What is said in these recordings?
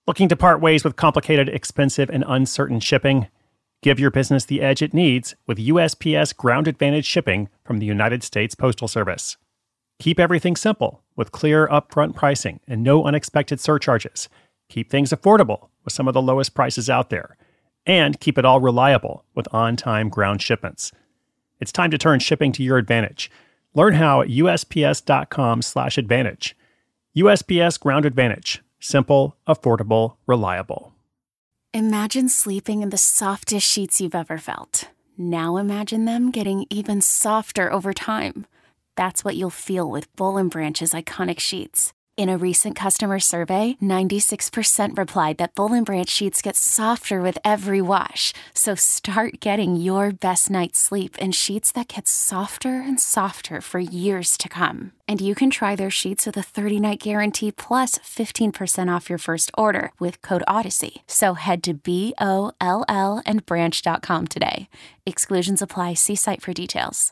Looking to part ways with complicated, expensive, and uncertain shipping? Give your business the edge it needs with USPS Ground Advantage shipping from the United States Postal Service. Keep everything simple with clear upfront pricing and no unexpected surcharges. Keep things affordable with some of the lowest prices out there. And keep it all reliable with on-time ground shipments. It's time to turn shipping to your advantage. Learn how at USPS.com/advantage. USPS Ground Advantage. Simple, affordable, reliable. Imagine sleeping in the softest sheets you've ever felt. Now imagine them getting even softer over time. That's what you'll feel with Boll & Branch's iconic sheets. In a recent customer survey, 96% replied that Boll & Branch sheets get softer with every wash. So start getting your best night's sleep in sheets that get softer and softer for years to come. And you can try their sheets with a 30-night guarantee plus 15% off your first order with code Odyssey. So head to BOLLandbranch.com today. Exclusions apply. See site for details.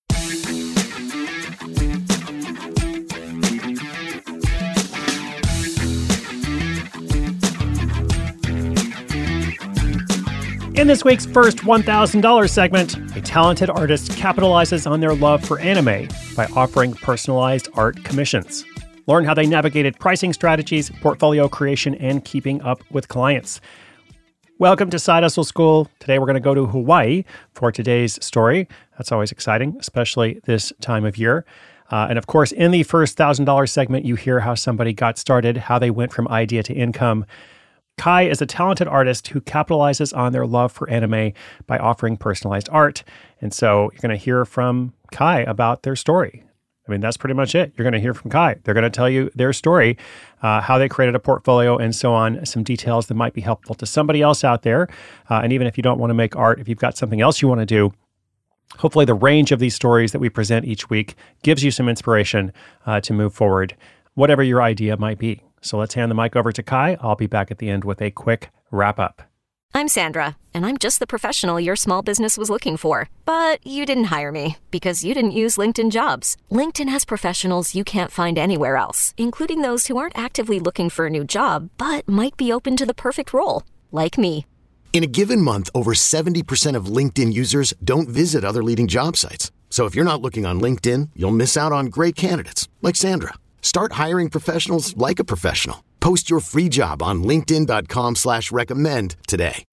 In this week's first $1,000 segment, a talented artist capitalizes on their love for anime by offering personalized art commissions. Learn how they navigated pricing strategies, portfolio creation, and keeping up with clients. Welcome to Side Hustle School. Today we're going to go to Hawaii for today's story. That's always exciting, especially this time of year. And of course, in the first $1,000 segment, you hear how somebody got started, how they went from idea to income. Kai is a talented artist who capitalizes on their love for anime by offering personalized art. And so you're going to hear from Kai about their story. I mean, that's pretty much it. You're going to hear from Kai. They're going to tell you their story, how they created a portfolio and so on, some details that might be helpful to somebody else out there. And even if you don't want to make art, if you've got something else you want to do, hopefully the range of these stories that we present each week gives you some inspiration to move forward, whatever your idea might be. So let's hand the mic over to Kai. I'll be back at the end with a quick wrap up. I'm Sandra, and I'm just the professional your small business was looking for. But you didn't hire me because you didn't use LinkedIn Jobs. LinkedIn has professionals you can't find anywhere else, including those who aren't actively looking for a new job, but might be open to the perfect role, like me. In a given month, over 70% of LinkedIn users don't visit other leading job sites. So if you're not looking on LinkedIn, you'll miss out on great candidates like Sandra. Start hiring professionals like a professional. Post your free job on linkedin.com/recommend today.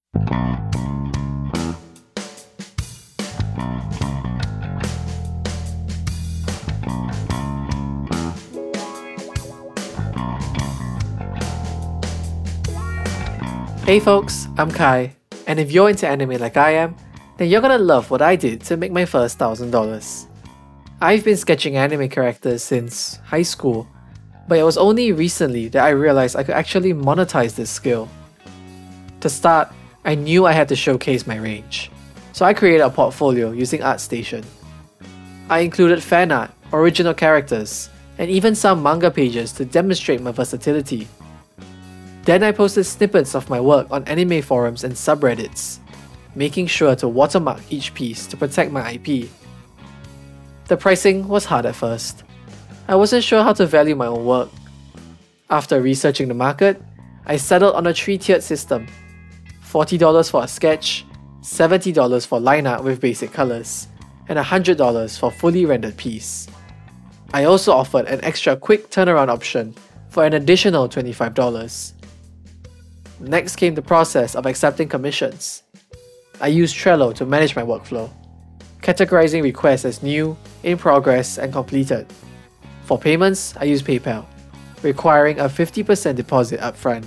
Hey folks, I'm Kai, and if you're into anime like I am, then you're gonna love what I did to make my first $1,000. I've been sketching anime characters since high school, but it was only recently that I realized I could actually monetize this skill. To start, I knew I had to showcase my range, so I created a portfolio using ArtStation. I included fan art, original characters, and even some manga pages to demonstrate my versatility. Then I posted snippets of my work on anime forums and subreddits, making sure to watermark each piece to protect my IP. The pricing was hard at first. I wasn't sure how to value my own work. After researching the market, I settled on a 3-tiered system: $40 for a sketch, $70 for line art with basic colors, and $100 for fully rendered piece. I also offered an extra quick turnaround option for an additional $25. Next came the process of accepting commissions. I used Trello to manage my workflow, categorizing requests as new, in progress, and completed. For payments, I used PayPal, requiring a 50% deposit upfront.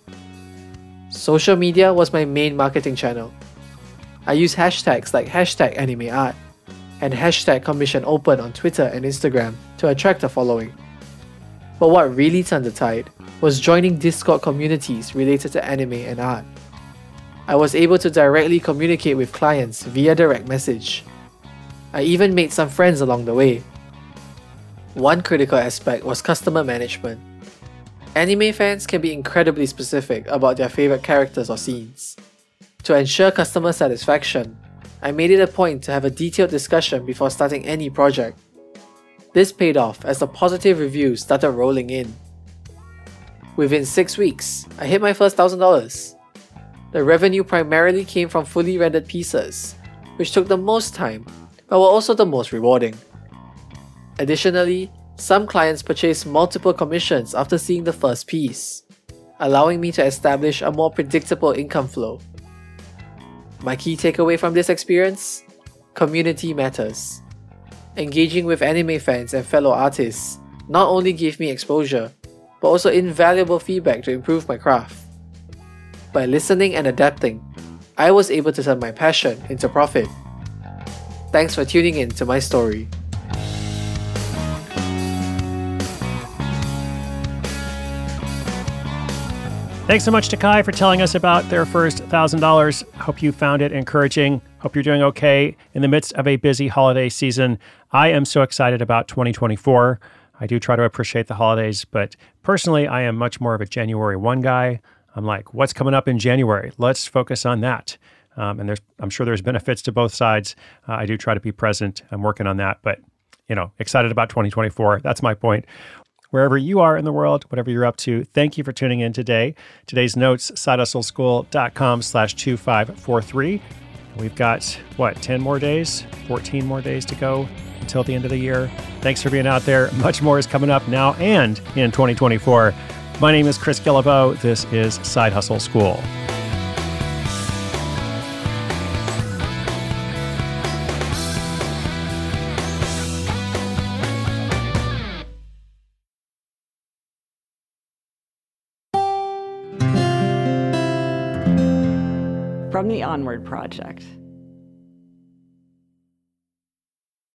Social media was my main marketing channel. I used hashtags like #AnimeArt and #CommissionOpen on Twitter and Instagram to attract a following. But what really turned the tide was joining Discord communities related to anime and art. I was able to directly communicate with clients via direct message. I even made some friends along the way. One critical aspect was customer management. Anime fans can be incredibly specific about their favorite characters or scenes. To ensure customer satisfaction, I made it a point to have a detailed discussion before starting any project. This paid off as the positive reviews started rolling in. Within 6 weeks, I hit my first $1,000. The revenue primarily came from fully rendered pieces, which took the most time, but were also the most rewarding. Additionally, some clients purchased multiple commissions after seeing the first piece, allowing me to establish a more predictable income flow. My key takeaway from this experience? Community matters. Engaging with anime fans and fellow artists not only gave me exposure, but also invaluable feedback to improve my craft. By listening and adapting, I was able to turn my passion into profit. Thanks for tuning in to my story. Thanks so much to Kai for telling us about their first $1,000. Hope you found it encouraging. Hope you're doing okay in the midst of a busy holiday season. I am so excited about 2024. I do try to appreciate the holidays, but personally, I am much more of a January 1 guy. I'm like, what's coming up in January? Let's focus on that. And I'm sure there's benefits to both sides. I do try to be present. I'm working on that, but excited about 2024. That's my point. Wherever you are in the world, whatever you're up to, thank you for tuning in today. Today's notes, sidehustleschool.com/2543. We've got, 10 more days, 14 more days to go until the end of the year. Thanks for being out there. Much more is coming up now and in 2024. My name is Chris Guillebeau. This is Side Hustle School. From the Onward Project.